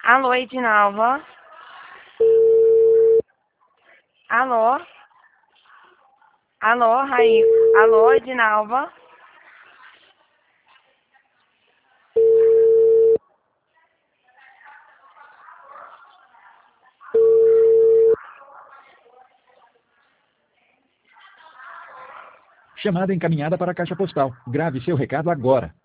Alô, Edinalva? Alô? Alô, Raí? Alô, Edinalva? Chamada encaminhada para a caixa postal. Grave seu recado agora.